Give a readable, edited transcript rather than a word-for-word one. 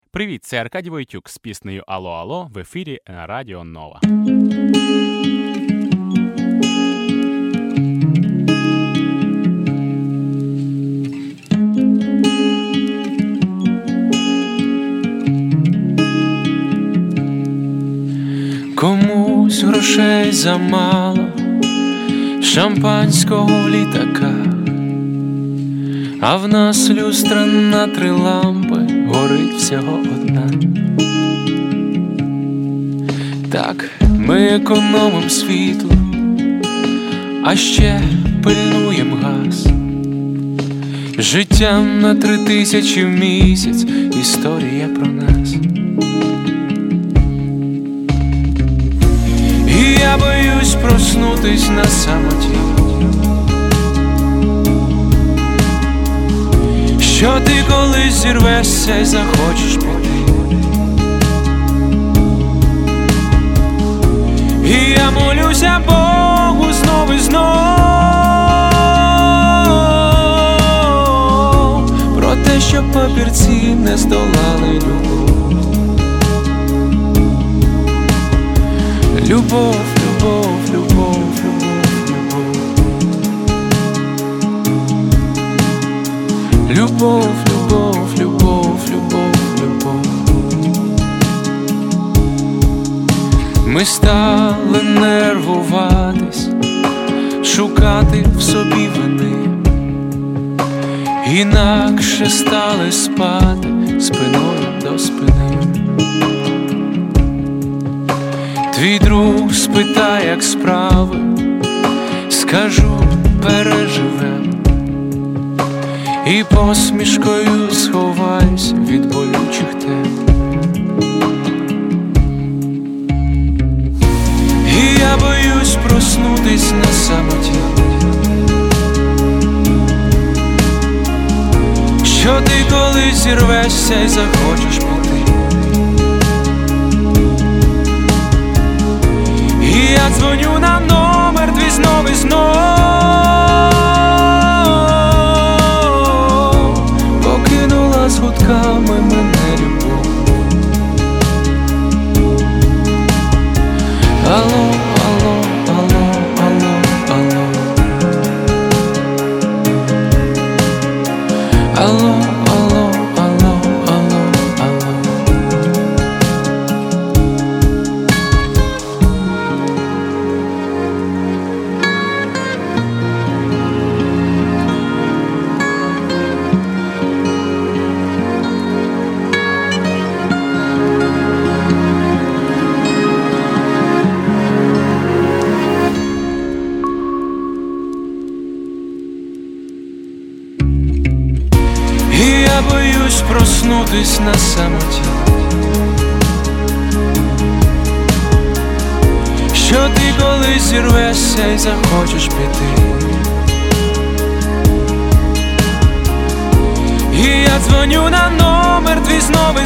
Привіт, це Аркадій Войтюк з піснею «Алло, алло» в ефірі на Радіо Нова. Комусь грошей замало, шампанського в літаках, а в нас люстра на 3 лампи, горить всього одна. Так, ми економим світло, а ще пильнуєм газ. Життям на 3000 в місяць, історія про нас. І я боюсь проснутись на самоті, що ти колись зірвешся і захочеш піти. І я молюся Богу знов і знов про те, щоб папірці не здолали любов. Любов, любов, любов, любов, любов. Любов, любов, любов, любов, любов. Ми стали нервуватись, шукати в собі вини, інакше стали спати спиною до спини. Твій друг спитає, як справи, скажу, переживем, і посмішкою сховаюсь від болючих тем. І я боюсь проснутись на самоті, що ти колись зірвешся і захочеш піти. І я дзвоню на номер твій знов і знов, покинула з гудками мене любов. Алло, алло, алло, алло, алло. Алло, алло, алло, алло, алло. І я боюсь проснутись на самоті, що ти колись зірвешся і захочеш піти. І я дзвоню на номер твій знов